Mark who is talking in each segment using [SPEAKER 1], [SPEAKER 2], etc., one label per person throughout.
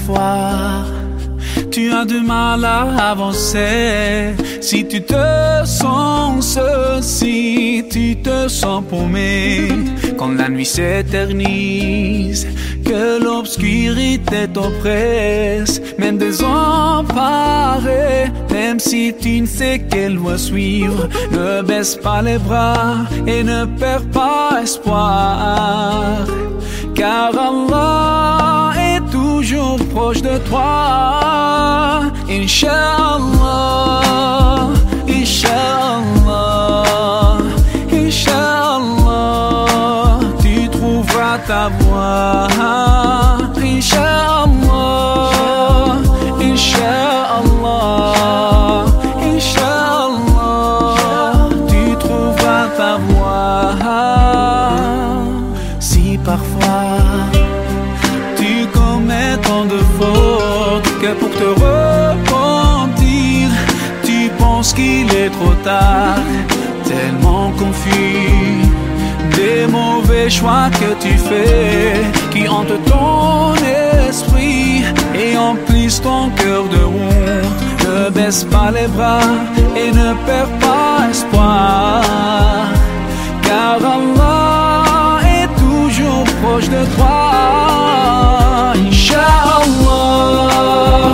[SPEAKER 1] parfois tu as du mal à avancer, si tu te sens seul, si tu te sens paumé, quand la nuit s'éternise, que l'obscurité t'oppresse, même désemparé, même si tu ne sais quelle voie suivre, ne baisse pas les bras et ne perds pas espoir, car Allah est toujours proche de toi. Inch'Allah, Inch'Allah, Inch'Allah, tu trouveras ta voie. Inch'Allah, Inch'Allah, Inch'Allah, tu trouveras ta voie. Si parfois tu commets tant de fautes que pour te repentir, tu penses qu'il est trop tard, tellement confus des mauvais choix que tu fais, qui hantent ton esprit et emplissent ton cœur de honte. Ne baisse pas les bras et ne perds pas espoir, car Allah est toujours proche de toi. Inch'Allah,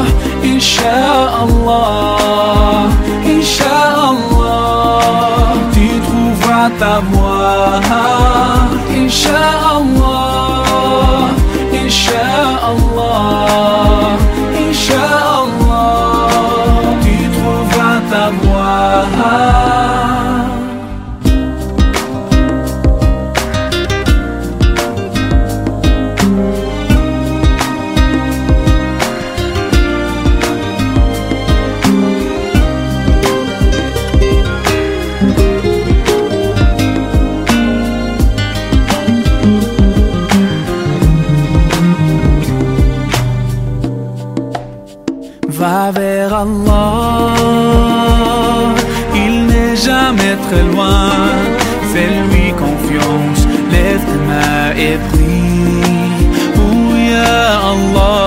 [SPEAKER 1] Inch'Allah, Inch'Allah, tu trouveras ta voie. Inch'Allah, Inch'Allah, Inch'Allah, tu trouveras ta voie. Va vers Allah, il n'est jamais très loin. Fais-lui confiance, lève tes mains et prie. Oh ya Allah.